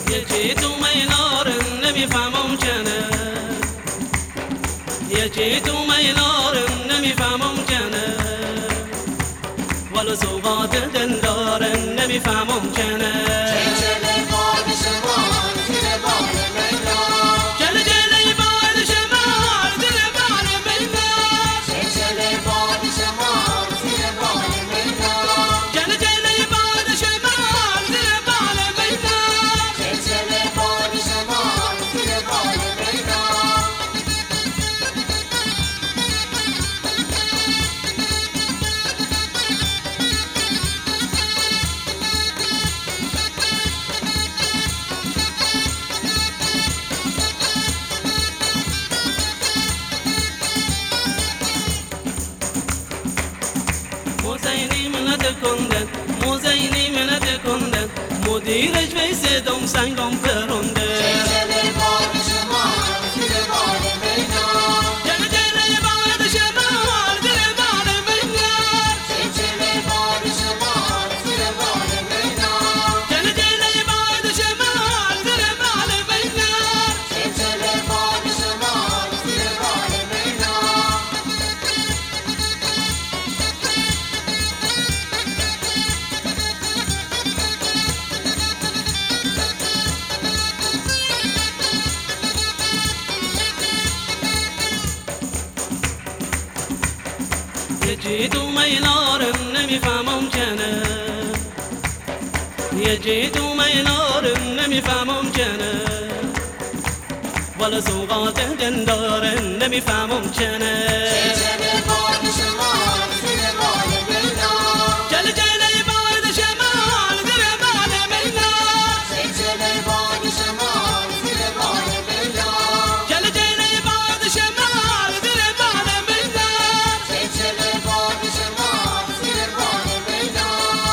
یه چی تو میلارن نمیفهمم کنه، یه چی تو میلارن نمیفهمم کنه، والا سوقات دل دارن نمیفهمم کنه. چله باد شمال زیر بال مینا، چله چله باد شمال زیر بال مینا، چله باد شمال زیر بال مینا، چله چله باد شمال زیر بال مینا. چله باد شمال زیر بال مینا. موزینی منت کندن، موزینی منت کندن، مدیرش ویسه دم سنگم پرونده. چله باد شمال زیر بال مینا، چله چله باد شمال زیر بال مینا، چله باد شمال زیر بال مینا، چله چله باد شمال زیر بال مینا. چله باد شمال زیر بال مینا. یه چی تو میلارم نمیفهمم کنه، یه چی تو میلارم نمیفهمم کنه، والا سوقات دل دارن نمیفهمم کنه. چله باد شمال زیر بال مینا، چله چله باد شمال زیر بال مینا، چله باد شمال زیر بال مینا، چله چله باد شمال زیر بال مینا. چله باد شمال زیر بال مینا.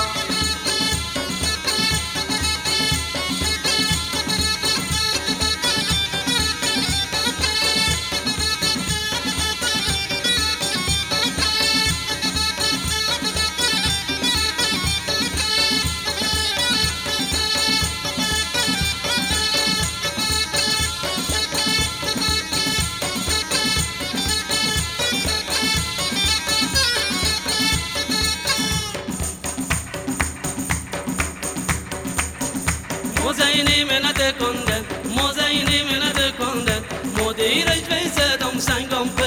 موزینی منت کندن، موزینی منت کندن، مدیرش ویسه دم سنگم